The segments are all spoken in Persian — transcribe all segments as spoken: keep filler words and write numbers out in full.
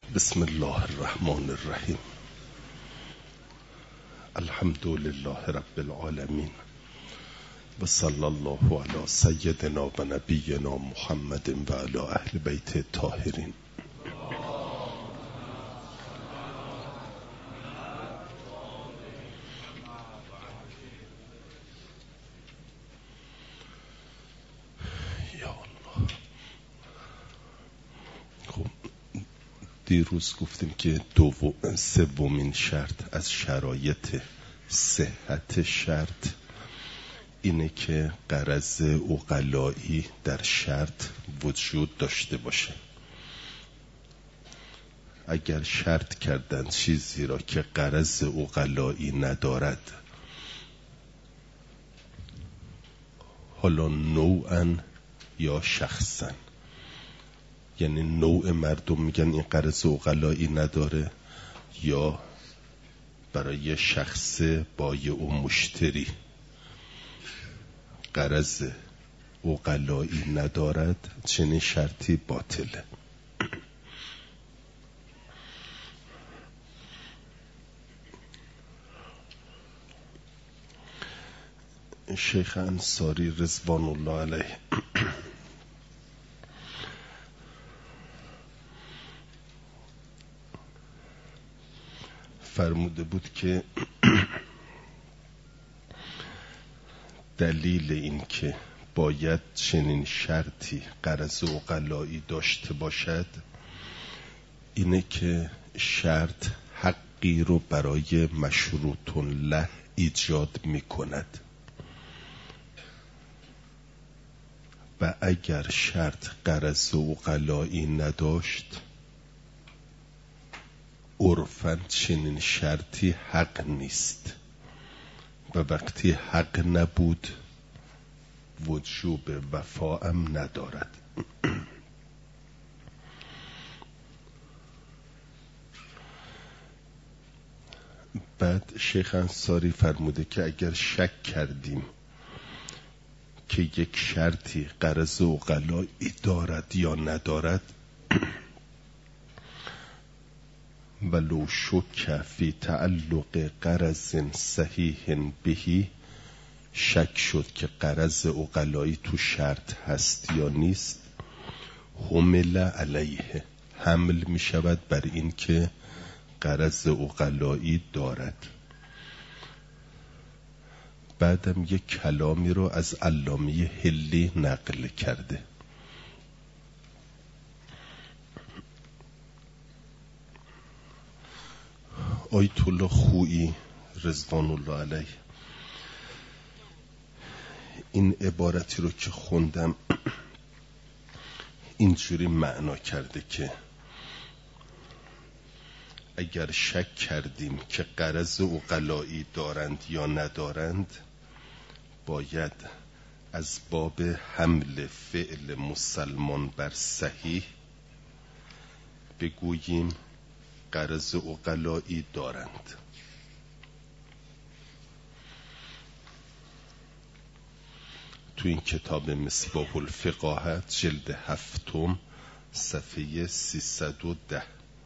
بسم الله الرحمن الرحیم. الحمد لله رب العالمین و صلی الله علی سیدنا و نبینا محمد و علی اهل بیت الطاهرین. دیروز گفتیم که دوم سومین شرط از شرایط صحت شرط اینه که غرض عقلایی در شرط وجود داشته باشه. اگر شرط کردن چیزی را که غرض عقلایی ندارد، حالا نوعاً یا شخصاً، یعنی نوع مردم میگن این غرض عقلایی نداره، یا برای شخص بایع و مشتری غرض عقلایی ندارد، چنین شرطی باطله. شیخ انصاری رضوان الله علیه فرموده بود که دلیل این که باید چنین شرطی غرض عقلایی داشته باشد اینه که شرط حقی رو برای مشروط له ایجاد می کند و اگر شرط غرض عقلایی نداشت، عرفاً چنین شرطی حق نیست و وقتی حق نبود وجوب وفاءم ندارد. بعد شیخ انصاری فرموده که اگر شک کردیم که یک شرطی غرض عقلایی دارد یا ندارد، ولو شک فی تعلق غرض صحیح بهی، شک شد که غرض عقلایی تو شرط هست یا نیست، حمل علیه، حمل می شود بر این که غرض عقلایی دارد. بعدم یک کلامی رو از علامه حلی نقل کرده. آیت الله خویی رضوان الله علیه این عبارتی رو که خوندم اینجوری معنا کرده که اگر شک کردیم که غرض عقلایی دارند یا ندارند، باید از باب حمل فعل مسلمان بر صحیح بگوییم غرض عقلایی دارند. تو این کتاب مصباح الفقاهت جلد هفتم صفحه سیصد و ده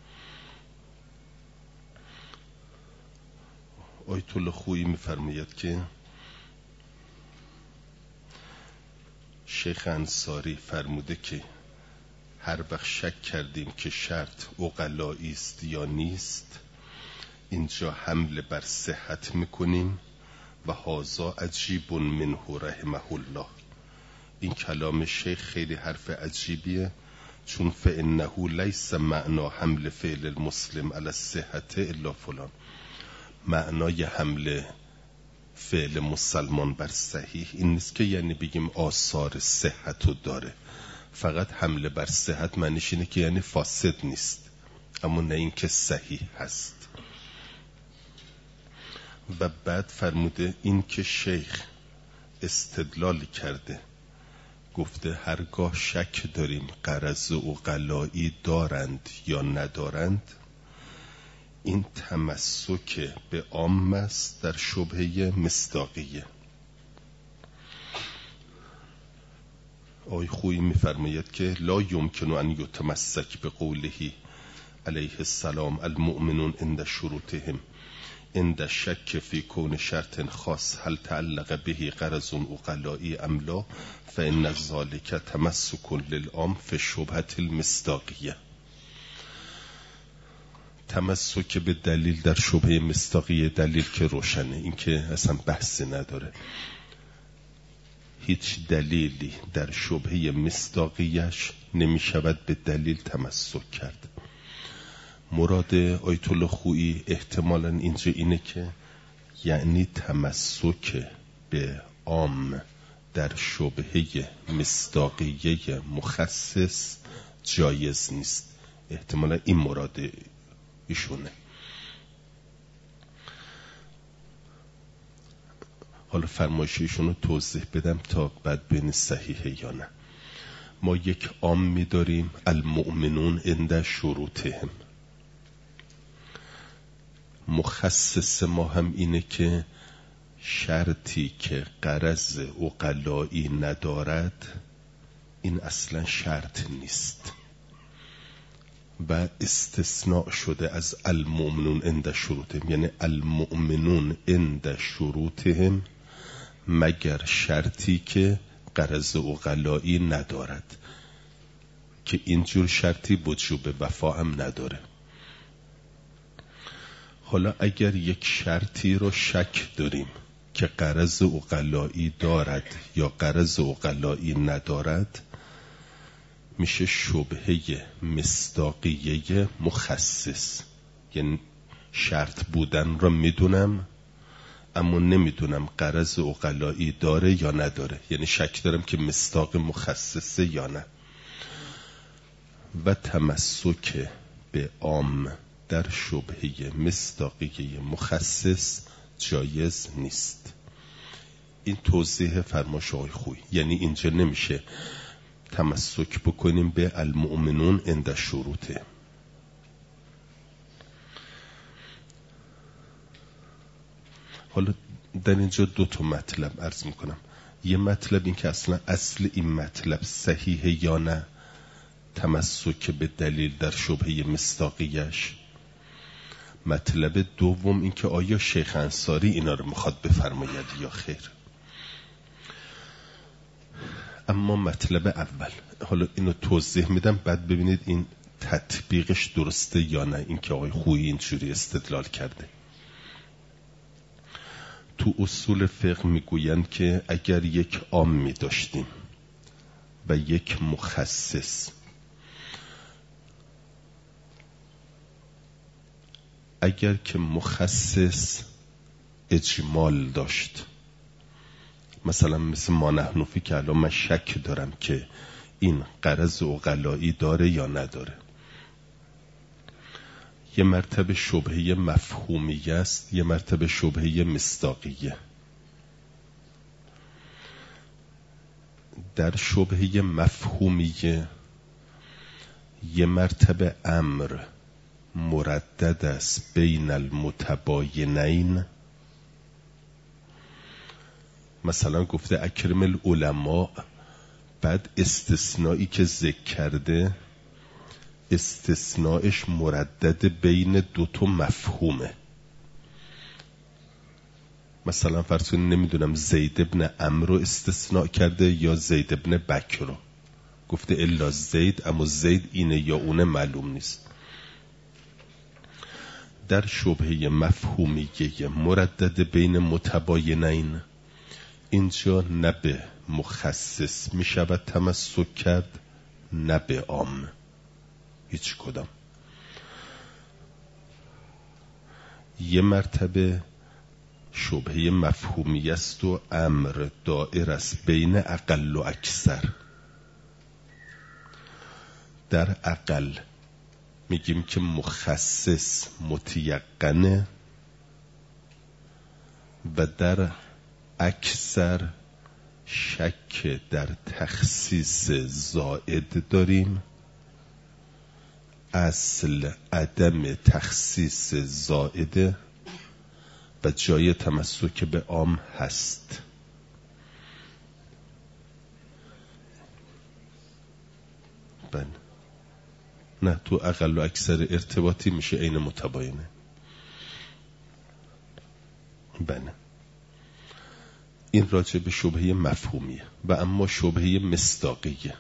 آیت الله خویی می‌فرماید که شیخ انصاری فرموده که هر وقت شک کردیم که شرط عقلایی است یا نیست، اینجا حمله بر صحت میکنیم و هذا عجیب منه رحمه الله. این کلام شیخ خیلی حرف عجیبیه، چون فانه لیس معنا حمل فعل المسلم علی الصحت الا فلان. معنای حمل فعل مسلمان بر صحیح این نیست که یعنی بگیم آثار صحتو داره، فقط حمله بر صحت معنیش اینه که یعنی فاسد نیست، اما نه این که صحیح هست. و بعد فرموده این که شیخ استدلال کرده، گفته هرگاه شک داریم غرض عقلایی دارند یا ندارند، این تمسک به عام است در شبهه مصداقیه. آقای خویی می‌فرماید که لا یمکن ان یتمسک به قوله علیه السلام المؤمنون عند شروطهم عند شک فی کون شرط خاص هل تعلق به غرض عقلائی ام لا فإن ذلك تمسک للعام فی الشبهة المصداقیه. تمسک به دلیل در شبهه مصداقیه، دلیل که روشنه، این که اصلا بحثی نداره. هیچ دلیلی در شبهه مصداقیش نمی شود به دلیل تمسک کرد. مراد آیت الله خویی احتمالاً اینجا اینه که یعنی تمسک به عام در شبهه مصداقیه مخصص جایز نیست. احتمالاً این مراد ایشونه. حالا فرمایش ایشون رو توضیح بدم تا بعد ببینید صحیحه یا نه. ما یک عام می‌داریم المؤمنون عند شروطهم. مخصص ما هم اینه که شرطی که غرض عقلایی ندارد این اصلا شرط نیست و استثناء شده از المؤمنون عند شروطهم، یعنی المؤمنون عند شروطهم مگر شرطی که غرض عقلایی ندارد، که اینجور شرطی وجوب وفا هم نداره. حالا اگر یک شرطی رو شک داریم که غرض عقلایی دارد یا غرض عقلایی ندارد، میشه شبهه مصداقیه مخصص. یعنی شرط بودن رو میدونم اما نمیدونم غرض عقلایی داره یا نداره، یعنی شک دارم که مصداق مخصصه یا نه. و تمسک به عام در شبهه مصداقیه مخصص جایز نیست. این توضیح فرمایش آقای خویی. یعنی اینجا نمیشه تمسک بکنیم به المؤمنون عند شروطه. حالا در اینجا دو تا مطلب عرض میکنم. یه مطلب این که اصلا اصل این مطلب صحیحه یا نه، تمسک به دلیل در شبهه مصداقیش. مطلب دوم این که آیا شیخ انصاری اینا رو میخواد بفرماید یا خیر. اما مطلب اول، حالا اینو توضیح میدم بعد ببینید این تطبیقش درسته یا نه، این که آقای خویی اینجوری استدلال کرده. تو اصول فقه میگویند که اگر یک عام میداشتیم و یک مخصص، اگر که مخصص اجمال داشت، مثلا مثل ما نحنفی که الان من شک دارم که این غرض عقلایی داره یا نداره، یه مرتبه شبهه مفهومیه است، یه مرتبه شبهه مصداقیه. در شبهه مفهومیه یه مرتبه امر مردد است بین المتباینین. مثلا گفته اکرم العلماء، بعد استثنایی که ذکر کرده استثناءش مردد بین دو تا مفهومه. مثلا فرض کنید نمیدونم زید ابن عمرو استثناء کرده یا زید ابن بکر رو، گفته الا زید، اما زید اینه یا اونه معلوم نیست. در شبهه مفهومیه مردد بین متباینین اینجا نه به مخصص می شود تمسک کرد نه به عام، هیچ کدام. یه مرتبه شبهه مفهومی است و امر دائر است بین اقل و اکثر. در اقل میگیم که مخصص متیقنه و در اکثر شک در تخصیص زائد داریم. اصل عدم تخصیص زائده و جای تمسک به عام هست. بله نه، تو اقل و اکثر ارتباطی میشه عین متباینه. بله، این راجع به شبهه مفهومیه. و اما شبهه مصداقیه.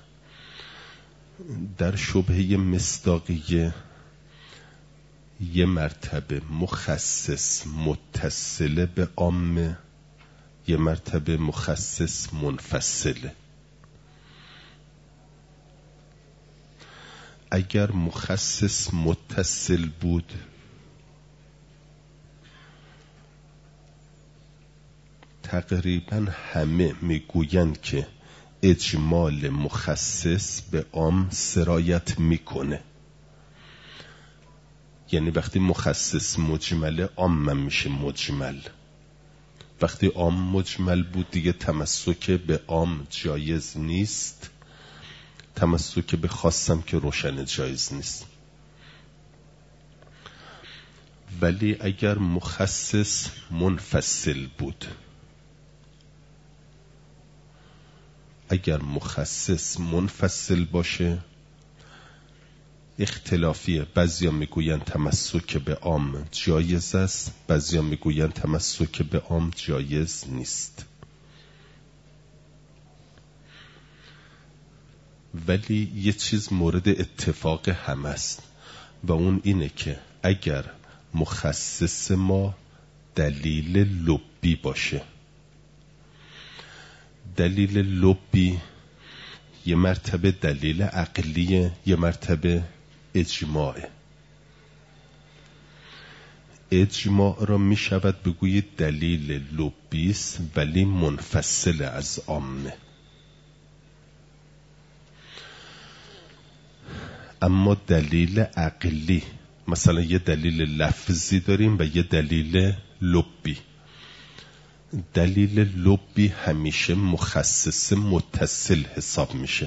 در شبهه مصداقیه یه مرتبه مخصص متصله به عامه، یه مرتبه مخصص منفصله. اگر مخصص متصل بود تقریبا همه میگویند که اجمال مخصص به عام سرایت میکنه. یعنی وقتی مخصص مجمله عام میشه مجمل. وقتی عام مجمل بود دیگه تمسک به عام جایز نیست، تمسک به خاصم که روشن جایز نیست. ولی اگر مخصص منفصل بود، اگر مخصص منفصل باشه اختلافیه. بعضیا میگوین تمسک به عام جایز است، بعضیا میگوین تمسک به عام جایز نیست. ولی یه چیز مورد اتفاق هم است و اون اینه که اگر مخصص ما دلیل لبی باشه، دلیل لبی یه مرتبه دلیل عقلیه، یه مرتبه اجماعه. اجماع را می شود بگویید دلیل لبیست ولی منفصل از عامه. اما دلیل عقلی، مثلا یه دلیل لفظی داریم و یه دلیل لبی. دلیل لبی همیشه مخصص متصل حساب میشه.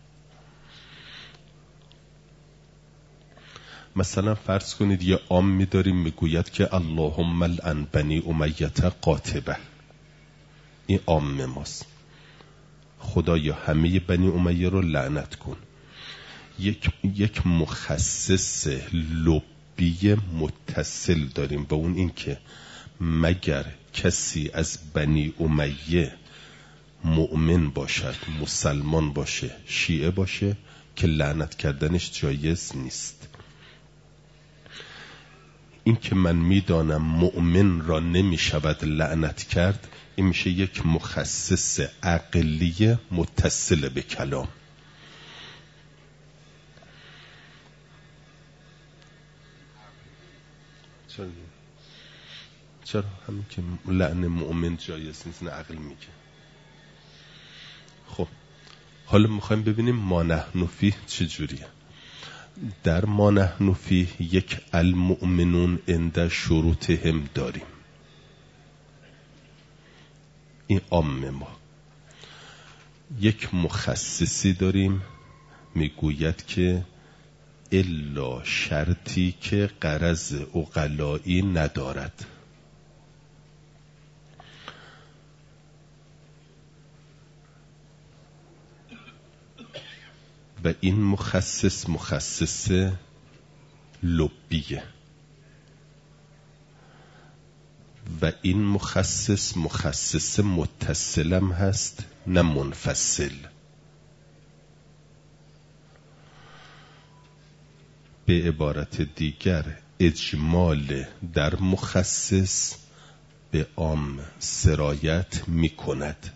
مثلا فرض کنید یه عامی داریم میگوید که اللهم لعن بنی امیه قاطبه. این عام ماست، خدایا همه بنی امیه رو لعنت کن. یک یک مخصص لبی متصل داریم و اون این که مگر کسی از بنی امیه مؤمن باشد، مسلمان باشه، شیعه باشه که لعنت کردنش جایز نیست. این که من میدانم مؤمن را نمی شود لعنت کرد، این میشه یک مخصص عقلی متصل به کلام. چرا؟ چرا؟ همین که لعن مؤمن جایز نیست، نه عقل میگه. خب حالا میخوایم ببینیم ما نحن فیه چجوریه. در ما نحن فیه یک المؤمنون عند شروطهم داریم. این عام ما. یک مخصصی داریم میگوید که الا شرطی که غرض عقلایی ندارد. و این مخصص مخصص لبیه و این مخصص مخصص متصلم هست نه منفصل. به عبارت دیگر اجمال در مخصص به عام سرایت می کند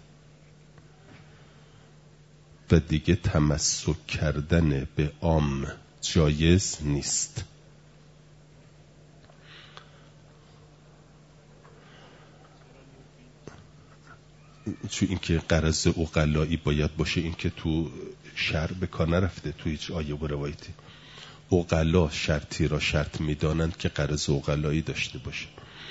و دیگه تمسک کردن به عام جایز نیست. چون اینکه غرض عقلایی باید باشه، اینکه تو شرع به کار نرفته تو هیچ آیه و روایتی. عقلا شرطی را شرط میدانند که غرض عقلایی داشته باشه.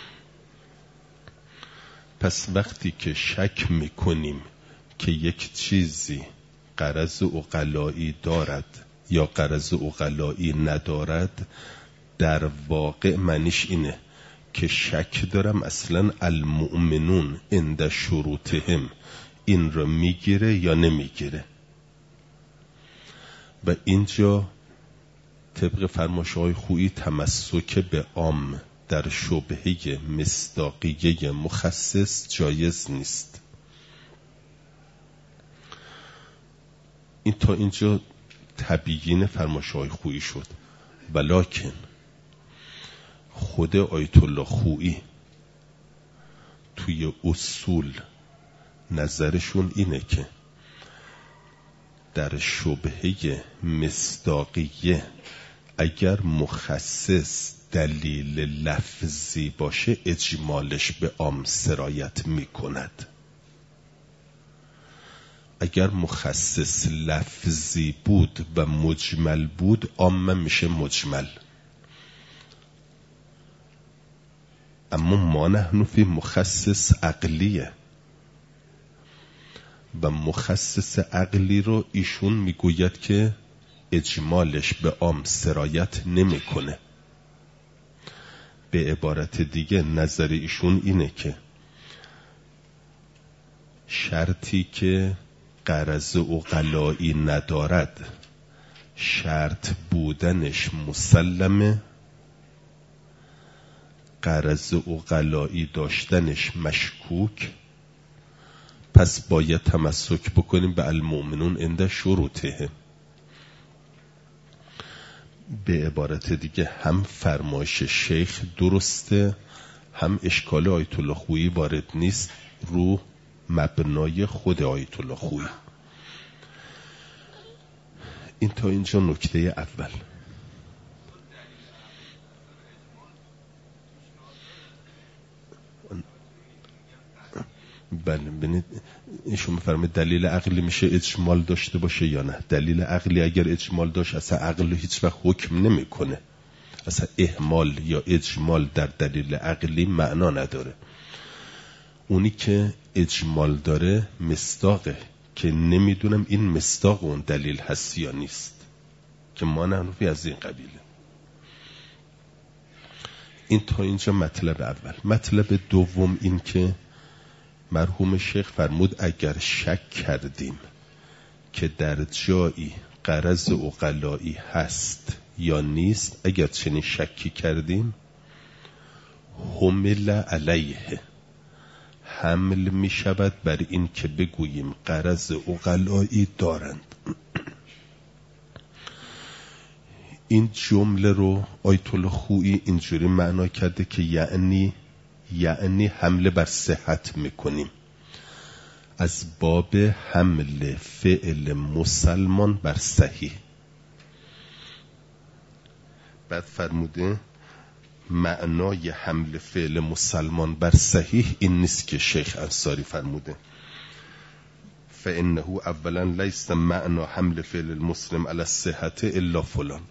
پس وقتی که شک میکنیم که یک چیزی غرض عقلایی دارد یا غرض عقلایی ندارد، در واقع معنیش اینه که شک دارم اصلا المؤمنون عند شروطهم این رو میگیره یا نمیگیره. و اینجا طبق فرمایش‌های خویی تمسک به عام در شبهه مصداقیه مخصص جایز نیست. این تا اینجا تبیین فرمایش‌های خویی شد. ولکن خود آیت الله خویی توی اصول نظرشون اینه که در شبهه مصداقیه اگر مخصص دلیل لفظی باشه اجمالش به عام سرایت میکند. اگر مخصص لفظی بود و مجمل بود عام میشه مجمل. اما ما نحن فی مخصص عقلیه و مخصص عقلی رو ایشون میگوید که اجمالش به عام سرایت نمیکنه. به عبارت دیگه نظر ایشون اینه که شرطی که غرض عقلایی ندارد شرط بودنش مسلمه، غرض عقلایی داشتنش مشکوک، پس باید تمسک بکنیم به المؤمنون عند شروطه. به عبارت دیگه هم فرمایش شیخ درسته، هم اشکال آیت الله خویی وارد نیست رو مبنای خود آیت الله خویی. این تا اینجا نکته اول. بله ببینید ایشون میفرماید دلیل عقلی میشه اجمال داشته باشه یا نه. دلیل عقلی اگر اجمال داشت اصلا عقل هیچ وقت حکم نمیکنه. اصلا اهمال یا اجمال در دلیل عقلی معنا نداره. اونی که اجمال داره مصداقه که نمیدونم این مصداق اون دلیل هست یا نیست، که ما نحنفی از این قبیله. این تا اینجا مطلب اول. مطلب دوم این که مرحوم شیخ فرمود اگر شک کردیم که در جایی غرض عقلایی هست یا نیست، اگر چنین شکی کردیم حمل علیه، حمل می شود بر این که بگوییم غرض عقلایی دارند. این جمله رو آیت الله خویی اینجوری معنا کرده که یعنی یعنی حمله بر صحت میکنیم از باب حمل فعل مسلمان بر صحیح. بعد فرموده معنای حمل فعل مسلمان بر صحیح این نیست که شیخ انصاری فرموده فانه اولا لیس معنی حمل فعل المسلم علی الصحت الا فلان.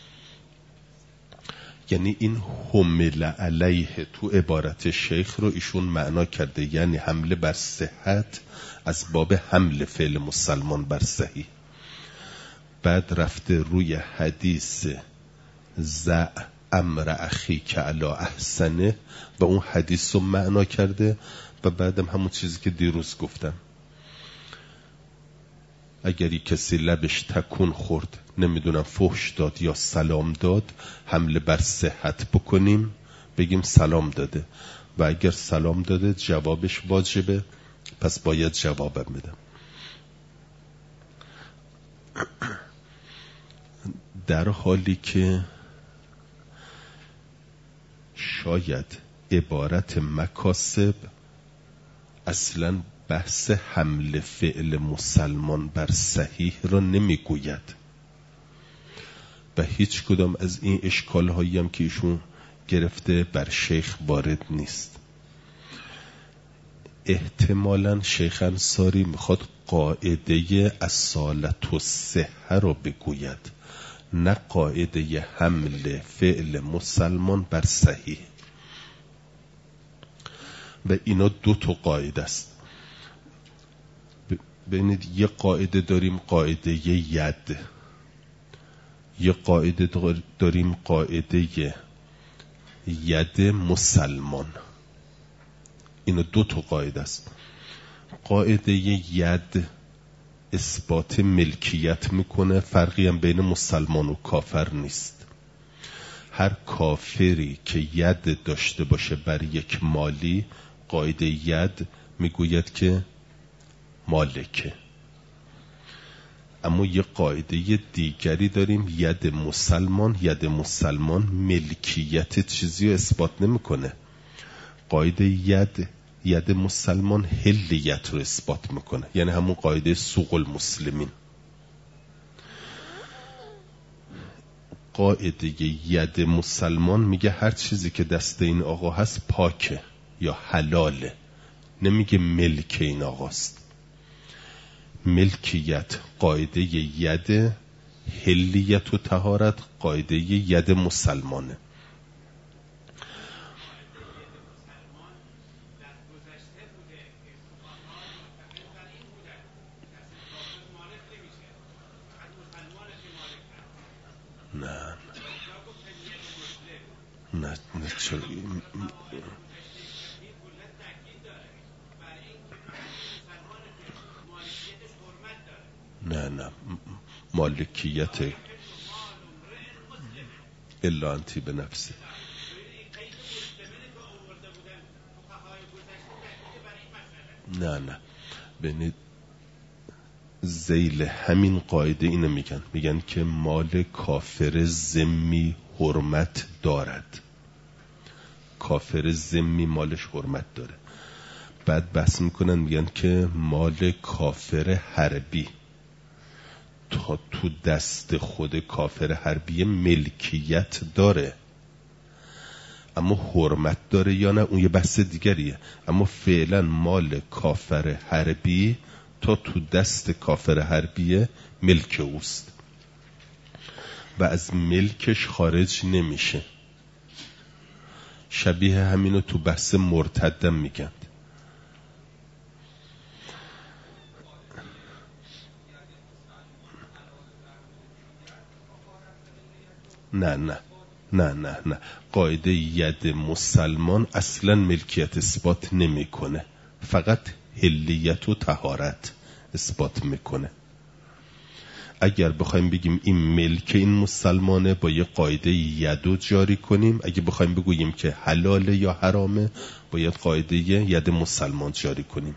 یعنی این حمل علیه تو عبارت شیخ رو ایشون معنا کرده یعنی حمله بر صحت از باب حمل فعل مسلمان بر صحیح. بعد رفته روی حدیث زع امر اخی که علا احسنه و اون حدیث رو معنا کرده و بعدم همون چیزی که دیروز گفتم، اگری کسی لبش تکون خورد نمیدونم فحش داد یا سلام داد حمله بر صحت بکنیم بگیم سلام داده، و اگر سلام داده جوابش واجبه پس باید جوابم بدم. در حالی که شاید عبارت مکاسب اصلا بحث حمل فعل مسلمان بر صحیح را نمیگوید و هیچ کدام از این اشکال هایی هم که ایشون گرفته بر شیخ وارد نیست. احتمالاً شیخ انصاری میخواد قاعده اصالت و صحه رو بگوید، نه قاعده حمل فعل مسلمان بر صحیح. و اینا دو تا قاعده است. ببینید یه قاعده داریم قاعده ید، یه قاعده داریم قاعده ید مسلمان. اینا دو تا قاعده است. قاعده ید اثبات ملکیت میکنه، فرقی هم بین مسلمان و کافر نیست. هر کافری که ید داشته باشه بر یک مالی، قاعده ید میگوید که مالکه. اما یه قاعده دیگری داریم، ید مسلمان، ید مسلمان ملکیت چیزی رو اثبات نمیکنه. قاعده ید ید مسلمان حلیت رو اثبات میکنه، یعنی همون قاعده سوق المسلمین. قاعده ید مسلمان میگه هر چیزی که دست این آقا هست پاکه یا حلاله، نمیگه ملک این آقاست. ملکیت قاعده ید، حلیت و طهارت قاعده ید مسلمانه. نه نه نه چرا نه نه مالکیت الا انتی به نفسی. نه نه ببینید ذیل همین قاعده اینو میگن، میگن که مال کافر ذمی حرمت دارد. کافر ذمی مالش حرمت داره. بعد بحث میکنن میگن که مال کافر حربی تا تو دست خود کافر حربی ملکیت داره، اما حرمت داره یا نه اون یه بحث دیگریه. اما فعلا مال کافر حربی تا تو دست کافر حربی ملک اوست و از ملکش خارج نمیشه. شبیه همینو تو بحث مرتدم میگن. نه نه نه نه نه قاعده ید مسلمان اصلا ملکیت اثبات نمیکنه، فقط حلیت و طهارت اثبات میکنه. اگر بخوایم بگیم این ملک این مسلمانه با یه قاعده یدو جاری کنیم، اگه بخوایم بگوییم که حلاله یا حرامه باید قاعده ید مسلمان جاری کنیم.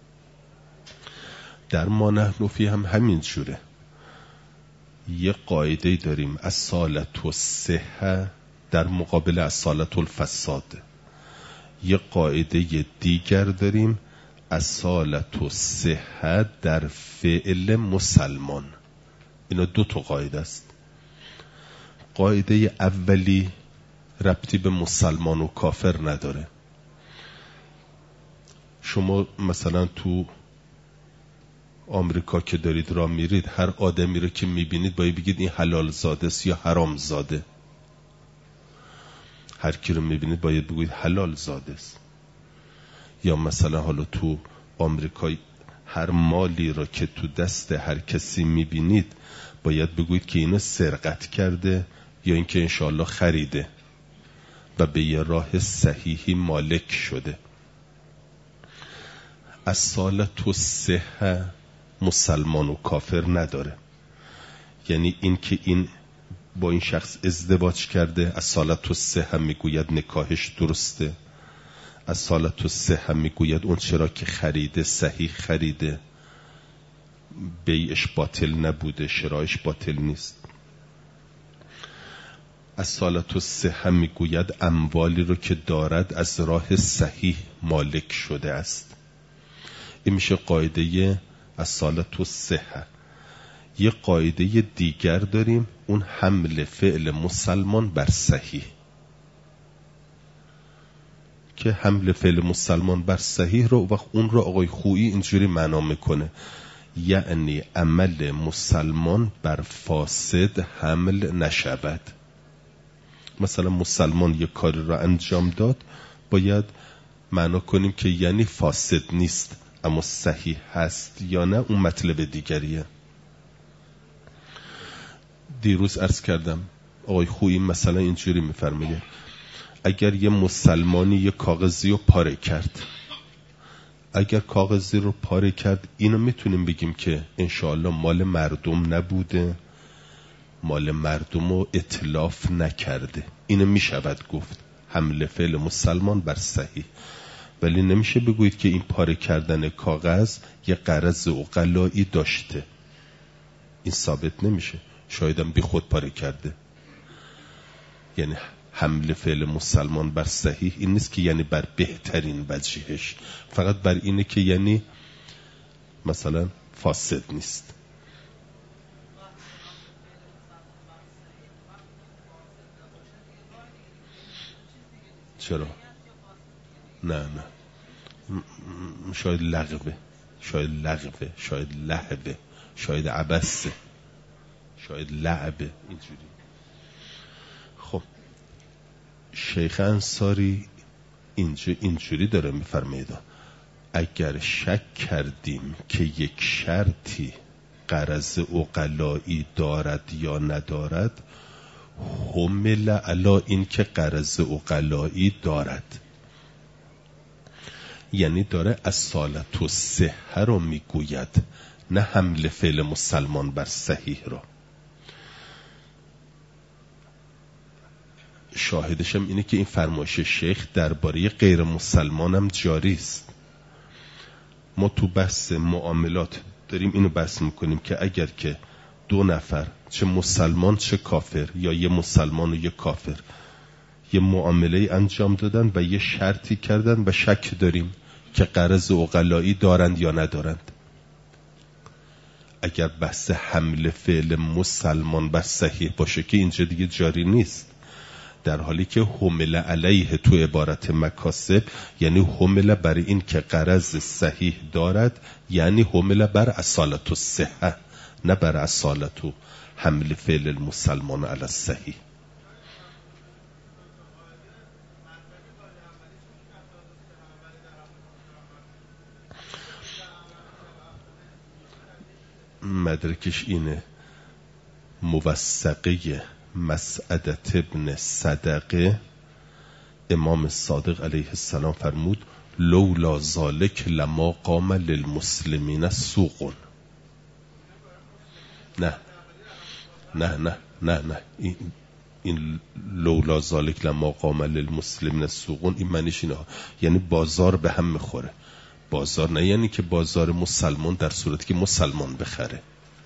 در ما نحن فی هم همین جوره. یه قاعده داریم اصالت و صحه در مقابل اصالت الفساد. یه قاعده دیگر داریم اصالت و صحه در فعل مسلمان. اینا دو تا قاعده است. قاعده اولی ربطی به مسلمان و کافر نداره. شما مثلا تو آمریکا که دارید راه میرید، هر آدمی رو که میبینید باید بگید این حلال زاده است یا حرام زاده. هر کی رو میبینید باید بگید حلال زاده است. یا مثلا حالا تو آمریکا هر مالی رو که تو دست هر کسی میبینید باید بگوید که اینو سرقت کرده یا اینکه انشاءالله خریده و به یه راه صحیحی مالک شده. اصالت و صحه مسلمان و کافر نداره. یعنی این که این با این شخص ازدواج کرده، اصالت و صحه میگوید نکاحش درسته. اصالت و صحه میگوید اون چرا که خریده صحیح خریده، بیعش باطل نبوده، شرایش باطل نیست. اصالت و صحه میگوید اموالی رو که دارد از راه صحیح مالک شده است. این میشه قاعده اصالت و صحه. یه قاعده دیگر داریم، اون حمل فعل مسلمان بر صحیح، که حمل فعل مسلمان بر صحیح رو و اون رو آقای خویی اینجوری معنا میکنه، یعنی عمل مسلمان بر فاسد حمل نشود. مثلا مسلمان یک کاری رو انجام داد، باید معنا کنیم که یعنی فاسد نیست، اما صحیح هست یا نه اون مطلب دیگریه. دیروز عرض کردم آقای خویی مثلا اینجوری میفرمایه اگر یه مسلمانی یه کاغذی رو پاره کرد، اگر کاغذی رو پاره کرد، اینو میتونیم بگیم که انشاءالله مال مردم نبوده، مال مردم رو اتلاف نکرده. اینو میشود گفت حمل فعل مسلمان بر صحیح. ولی نمیشه بگویید که این پاره کردن کاغذ یه غرض عقلایی داشته. این ثابت نمیشه. شایدم بی خود پاره کرده. یعنی حمل فعل مسلمان بر صحیح این نیست که یعنی بر بهترین وجهش، فقط بر اینه که یعنی مثلا فاسد نیست. چرا؟ نه نه شاید لغوه، شاید لغوه، شاید لهوه، شاید عبسه، شاید لعبه، اینجوری. خب شیخ انصاری اینجا اینجوری داره میفرمایید اگر شک کردیم که یک شرطی غرض عقلایی دارد یا ندارد، حمل علی این که غرض عقلایی دارد. یعنی داره اصالت و صحه رو میگوید، نه حمل فعل مسلمان بر صحیح را. شاهدشم اینه که این فرمایش شیخ درباره غیر مسلمان هم جاری است. ما تو بحث معاملات داریم اینو بحث میکنیم که اگر که دو نفر چه مسلمان چه کافر، یا یه مسلمان و یه کافر یه معامله انجام دادن و یه شرطی کردن و شک داریم که غرض عقلایی دارند یا ندارند، اگر بحث حمل فعل مسلمان بر صحیح باشه که اینجا دیگه جاری نیست، در حالی که حمل علیه تو عبارت مکاسب یعنی حمل بر این که غرض صحیح دارد، یعنی حمل بر اصالت و صحه، نه بر اصالت و حمل فعل المسلمان علی صحیح. مدرکش اینه، موثقه مسعدت ابن صدقه امام صادق علیه السلام فرمود لولا ذالک لما قام للمسلمین سوق. نه نه نه نه نه این, این لولا ذالک لما قام للمسلمین سوق این معنیش اینه، یعنی بازار به هم میخوره. بازار نه یعنی که بازار مسلمان در صورتی که مسلمان بخره،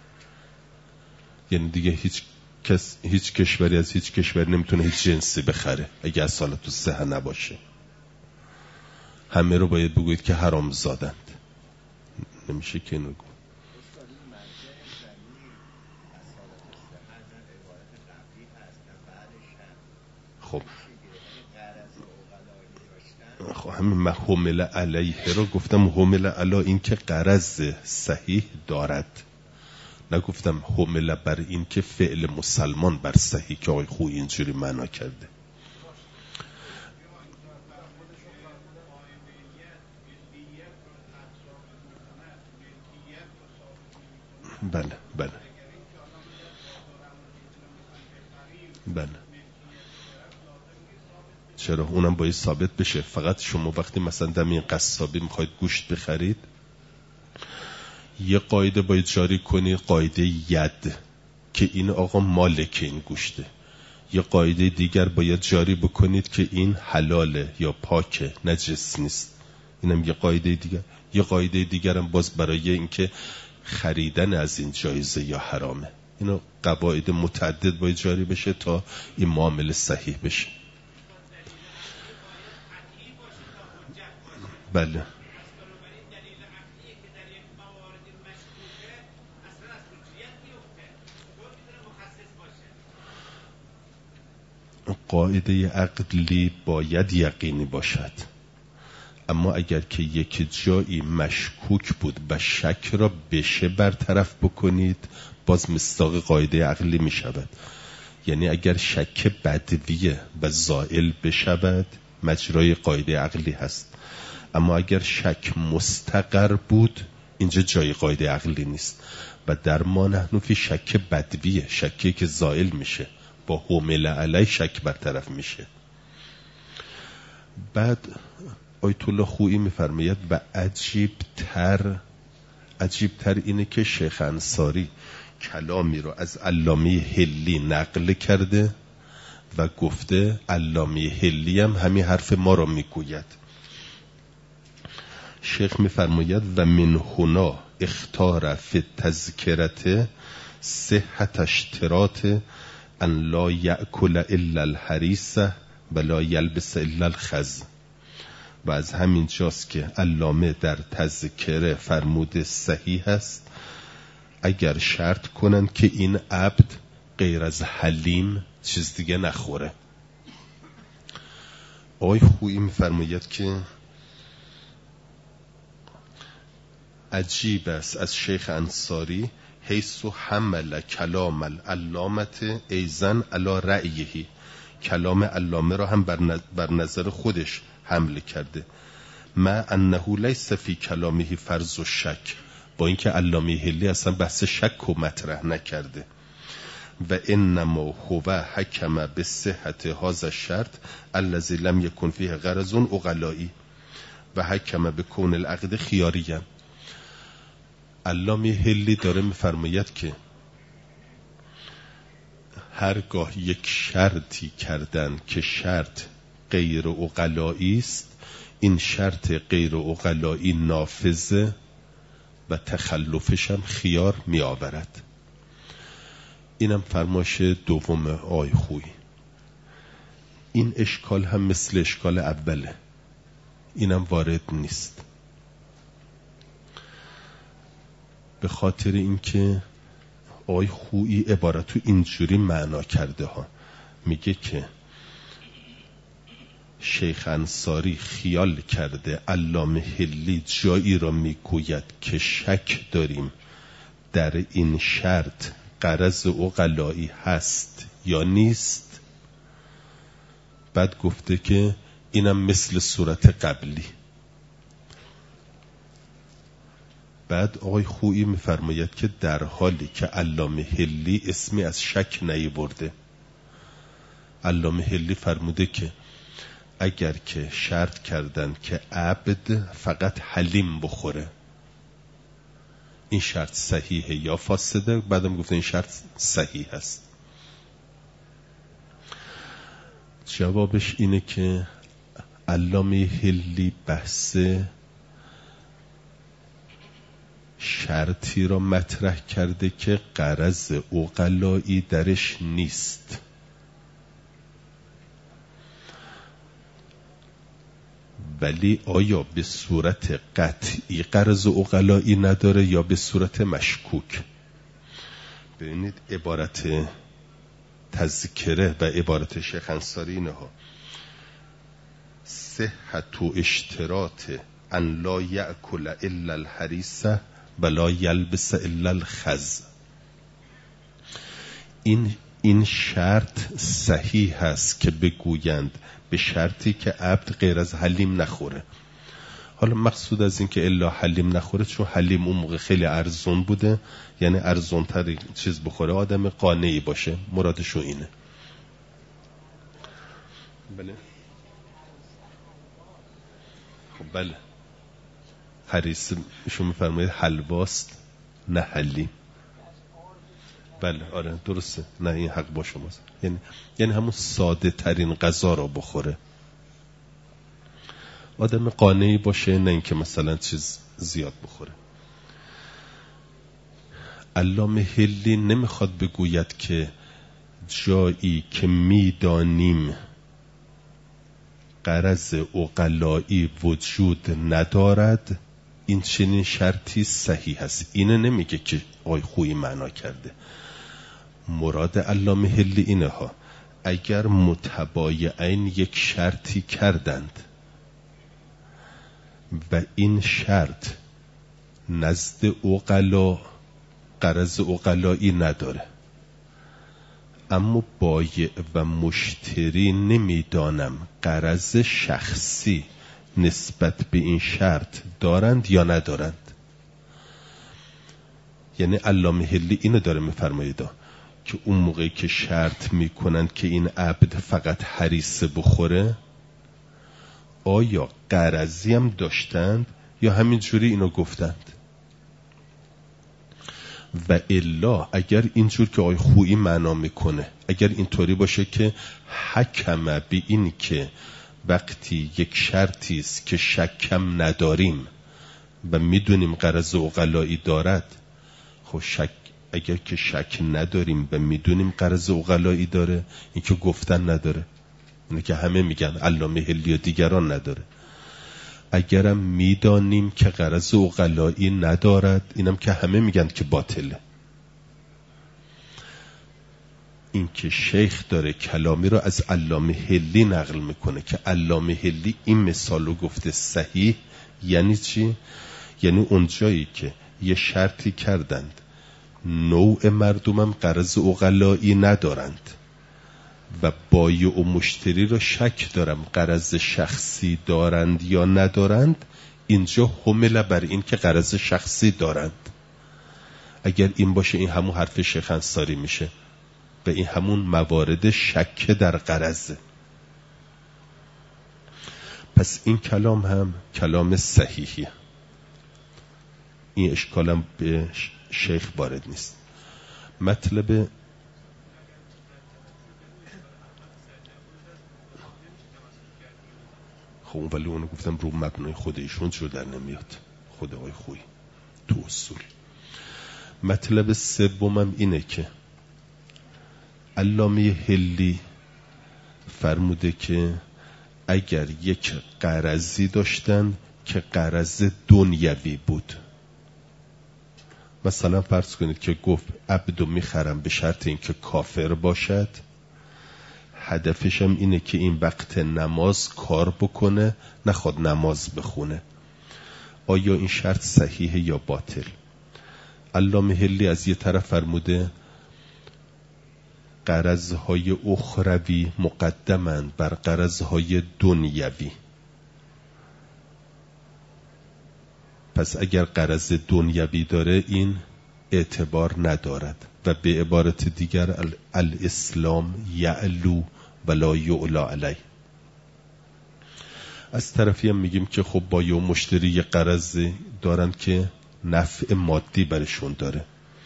یعنی دیگه هیچ کس هیچ کشوری از هیچ کشوری نمیتونه هیچ جنسی بخره اگه اصالت و صحه نباشه. همه رو باید بگوید که حرام زادند، نمیشه که اینو گفت. خب خب همین حمل علیه رو گفتم، حمل علی این که غرض صحیح دارد، نگفتم حمل بر این که فعل مسلمان بر صحیح که آقای خوی اینجوری معنا کرده. بله بله بله چرا اونم باید ثابت بشه. فقط شما وقتی مثلا دم این قصابی میخواید گوشت بخرید، یه قاعده باید جاری کنید، قاعده ید که این آقا مالک این گوشته. یه قاعده دیگر باید جاری بکنید که این حلاله یا پاکه، نجس نیست. اینم یه قاعده دیگر. یه قاعده دیگرم باز برای اینکه خریدن از این جایزه یا حرامه. اینو قواعد متعدد باید جاری بشه تا این معامله صحیح بشه. بله قاعده عقلی باید یقینی باشد، اما اگر که یک جایی مشکوک بود و شک را بشه برطرف بکنید، باز مصداق قاعده عقلی می شود. یعنی اگر شک بدویه و زائل بشود مجرای قاعده عقلی هست، اما اگر شک مستقر بود اینجا جای قاعده عقلی نیست. و در ما نحن فی شک بدویه، شکی که زائل میشه، با حمل علی شک برطرف میشه. بعد آیت الله خویی میفرماید و عجیب تر عجیب تر اینه که شیخ انصاری کلامی رو از علامه حلی نقل کرده و گفته علامه حلی هم همین حرف ما رو میگوید. شیخ میفرماید و من هنا اختار فی تذکرت صحت اشتراط ان لا یأکل الا الحریص و لا یلبس الا الخز. و از همین جاست که علامه در تذکره فرموده صحیح است اگر شرط کنن که این عبد غیر از حلیم چیز دیگه نخوره. آقای خویی میفرماید که عجیب است از شیخ انصاری حیث حمل کلام العلامت ایزن علی رأیه، کلام علامه را هم بر نظر خودش حمل کرده، ما انه لیس فی کلامه فرض و شک، با اینکه علامه حلی اصلا بحث شک و مطرح نکرده. و انما هو حکم به صحت هذا الشرط الذی لم یکن فیه غرض عقلائی و حکم به کون العقد خیاریا. علامه حلی داره میفرماید که هرگاه یک شرطی کردن که شرط غیر عقلائی است، این شرط غیر عقلائی نافذه و تخلفش هم خیار می آورد. اینم فرمایش دوم آی خویی. این اشکال هم مثل اشکال اوله، اینم وارد نیست، به خاطر اینکه آی خویی عبارتو اینجوری معنا کرده ها. میگه که شیخ انصاری خیال کرده علامه حلی جایی را میگوید که شک داریم در این شرط غرض عقلائی هست یا نیست، بعد گفته که اینم مثل صورت قبلی. بعد آقای خویی میفرماید که در حالی که علامه حلی اسمی از شک نیاورده، علامه حلی فرموده که اگر که شرط کردن که عبد فقط حلیم بخوره، این شرط صحیحه یا فاسده؟ بعدم گفته این شرط صحیح است. جوابش اینه که علامه حلی بحث شرطی را مطرح کرده که غرض عقلائی درش نیست، ولی آیا به صورت قطعی غرض عقلائی نداره یا به صورت مشکوک؟ ببینید عبارت تذکره و عبارت شیخ انصاری اینه ها: صحت و اشتراط ان لا یأکل الا الحریص و لا یلبس الا الخز. این این شرط صحیح هست که بگویند به شرطی که عبد غیر از حلیم نخوره. حالا مقصود از این که الا حلیم نخوره چون حلیم اون موقع خیلی ارزون بوده، یعنی ارزون تر چیز بخوره، آدم قانعی باشه، مرادشو اینه. بله خب بله، حریص شما میفرمایید حلواست نه حلیم. بله آره درسته، نه این حق با شماست، یعنی یعنی همون ساده ترین غذا را بخوره، آدم قانعی باشه، نه اینکه مثلا چیز زیاد بخوره. علامه حلی نمیخواد بگوید که جایی که میدانیم غرض عقلائی وجود ندارد این چنین شرطی صحیح هست. اینه نمیگه که آی خویی معنا کرده. مراد علامه حلی اینه ها: اگر متبایعین یک شرطی کردند و این شرط نزد عقلا غرض عقلائی نداره، اما بایع و مشتری نمیدانم غرض شخصی نسبت به این شرط دارند یا ندارند. یعنی علامه حلی اینو داره میفرمایید که اون موقعی که شرط میکنن که این عبد فقط حریصه بخوره، آیا غرضی هم داشتند یا همین جوری اینو گفتند؟ و الا اگر اینجور که آقای خویی معنا میکنه، اگر اینطوری باشه که حکم به این که وقتی یک شرطی است که شکم نداریم و میدونیم غرض عقلایی دارد، خب شک اگر که شک نداریم و میدونیم غرض عقلایی داره، این که گفتن نداره، اینه که همه میگن، علامه حلی و دیگران نداره. اگرم میدانیم که غرض عقلایی ندارد، اینم که همه میگن که باطله. این که شیخ داره کلامی رو از علامه حلی نقل میکنه که علامه حلی این مثال رو گفته صحیح، یعنی چی؟ یعنی اونجایی که یه شرطی کردند نوع مردمم غرض عقلایی ندارند و بایع و مشتری رو شک دارم غرض شخصی دارند یا ندارند، اینجا حمله بر این که غرض شخصی دارند. اگر این باشه این همون حرف شیخ انصاری میشه و این همون موارد شک در غرضه. پس این کلام هم کلام صحیحیه، این اشکالم به شیخ وارد نیست. مطلب خب ولی اونو گفتم رو مبنای خود ایشون چرا در نمیاد، خود آقای خویی تو اصول. مطلب سومم اینه که علامه حلی فرموده که اگر یک غرضی داشتن که غرض دنیوی بود، مثلا فرض کنید که گفت عبدو میخرم به شرط اینکه کافر باشد، هدفشم اینه که این وقت نماز کار بکنه، نخواد نماز بخونه. آیا این شرط صحیحه یا باطل؟ علامه حلی از یه طرف فرموده غرضهای اخروی مقدمند بر غرضهای دنیوی، پس اگر غرض دنیوی داره این اعتبار ندارد و به عبارت دیگر الاسلام یعلو ولا یعلا علی. از طرفی هم میگیم که خب بایع و مشتری یه غرض دارن که نفع مادی برشون داره.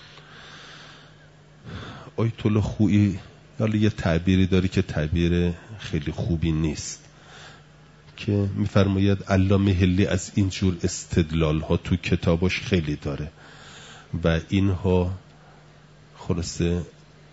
آیت الله خویی حالا یه تعبیری داره که تعبیر خیلی خوبی نیست، که میفرماید علامه حلی از اینجور استدلال ها تو کتابش خیلی داره و اینها خلاصه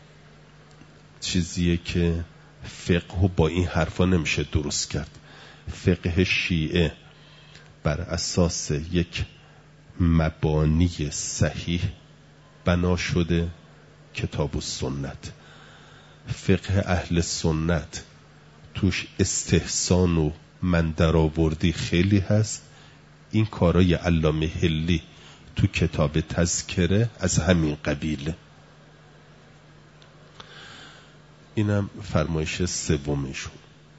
چیزیه که فقه با این حرفا نمیشه درست کرد. فقه شیعه بر اساس یک مبانی صحیح بنا شده، کتاب و سنت. فقه اهل سنت توش استحسان و من درآوردی خیلی هست. این کارای علامه حلی تو کتاب تذکره از همین قبیله. اینم فرمایش سومشون.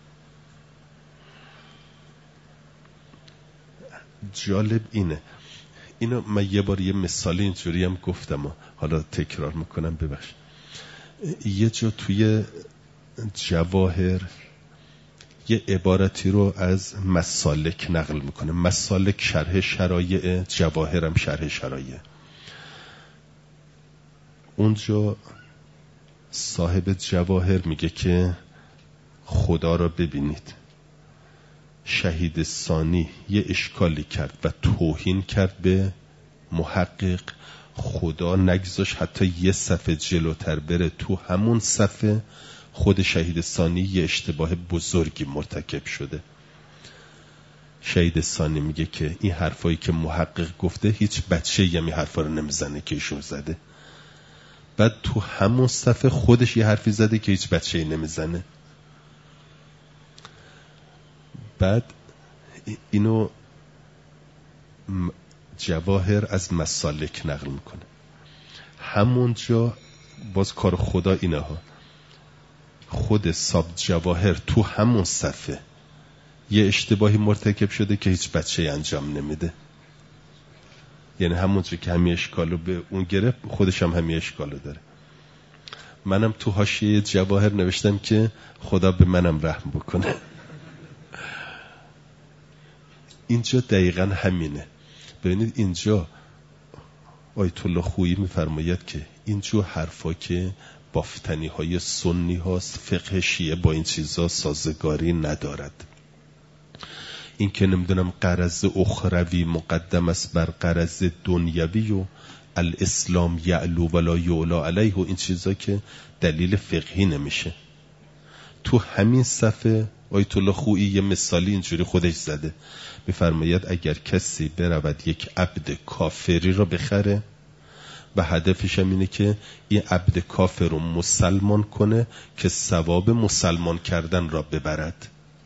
جالب اینه، اینو من یه بار یه مثال اینجوری هم گفتم، حالا تکرار میکنم ببخش. یه جا توی جواهر یه عبارتی رو از مسالک نقل میکنه. مسالک شرح شرایع، جواهر هم شرح شرایع. اونجا صاحب جواهر میگه که خدا را ببینید، شهید ثانی یه اشکالی کرد و توهین کرد به محقق، خدا نگذاش حتی یه صفحه جلوتر بره، تو همون صفحه خود شهید ثانی یه اشتباه بزرگی مرتکب شده. شهید ثانی میگه که این حرفایی که محقق گفته هیچ بچه یه می حرفا رو نمیزنه که ایشون زده. بعد تو همون صفحه خودش یه حرفی زده که هیچ بچه‌ای نمیزنه. بعد اینو جواهر از مسالک نقل میکنه. همونجا باز کار خدا اینه ها، خود صاحب جواهر تو همون صفحه یه اشتباهی مرتکب شده که هیچ بچه انجام نمیده. یعنی همونجا که همین اشکالو به اون گرفت، خودش هم همین اشکالو داره. منم تو حاشیه جواهر نوشتم که خدا به منم رحم بکنه. اینجا دقیقا همینه. ببینید اینجا آیت الله خویی میفرماید که اینجا حرفا که بافتنی های سنی هاست، فقه شیعه با این چیزا سازگاری ندارد. این که نمیدونم غرض اخروی مقدم است بر غرض دنیوی و الاسلام یعلو ولا یعلا علیه و این چیزا که دلیل فقهی نمیشه. تو همین صفحه آیت الله خویی یه مثالی اینجوری خودش زده، میفرماید اگر کسی برود یک عبد کافری را بخره و هدفش هم اینه که این عبد کافر رو مسلمان کنه که ثواب مسلمان کردن را ببرد،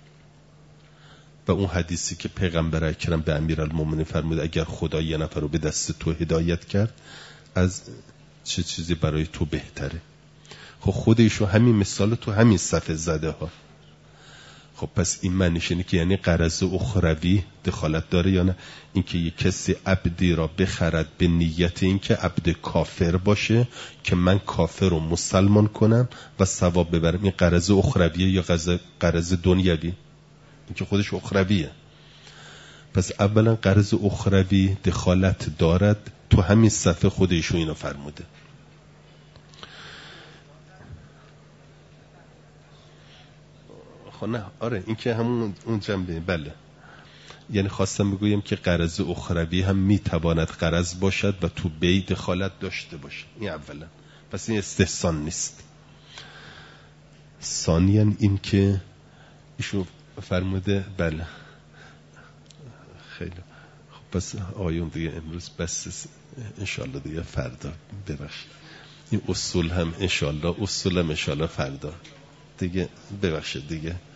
و اون حدیثی که پیغمبر اکرم به امیرالمومنین فرمود اگر خدا یه نفر رو به دست تو هدایت کرد از چه چیزی برای تو بهتره. خب خودشو همین مثال تو همین صفحه زده ها. خب پس این معنیش اینه که یعنی غرض اخروی دخالت داره یا نه؟ اینکه یک کسی عبدی را بخرد به نیت اینکه عبد کافر باشه که من کافر رو مسلمان کنم و ثواب ببرم، این غرض اخرویه یا غرض دنیوی؟ اینکه خودش اخرویه. پس اولا غرض اخروی دخالت دارد، تو همین صفحه خودشو اینو فرموده. خب نه آره این که همون اون جنبه، بله، یعنی خواستم بگویم که غرض اخروی هم میتواند غرض باشد و تو بی دخالت داشته باشه. این اولا، پس این استحسان نیست. ثانیاً این که ایشون فرموده بله خیلی خب، پس آیون دیگه امروز بس، انشالله دیگه فردا ببخشید این اصول هم انشالله اصول هم انشالله فردا دیگه ببخشید دیگه